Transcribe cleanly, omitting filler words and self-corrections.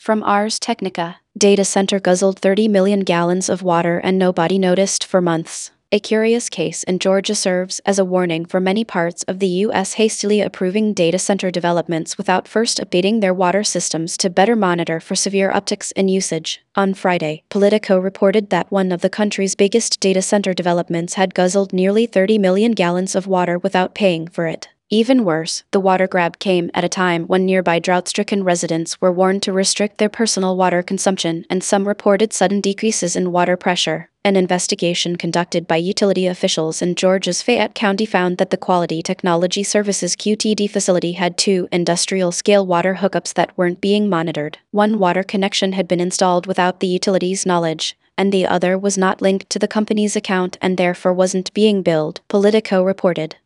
From Ars Technica, data center guzzled 30 million gallons of water and nobody noticed for months. A curious case in Georgia serves as a warning for many parts of the U.S. hastily approving data center developments without first updating their water systems to better monitor for severe upticks in usage. On Friday, Politico reported that one of the country's biggest data center developments had guzzled nearly 30 million gallons of water without paying for it. Even worse, the water grab came at a time when nearby drought-stricken residents were warned to restrict their personal water consumption, and some reported sudden decreases in water pressure. An investigation conducted by utility officials in Georgia's Fayette County found that the Quality Technology Services QTD facility had two industrial-scale water hookups that weren't being monitored. One water connection had been installed without the utility's knowledge, and the other was not linked to the company's account and therefore wasn't being billed, Politico reported.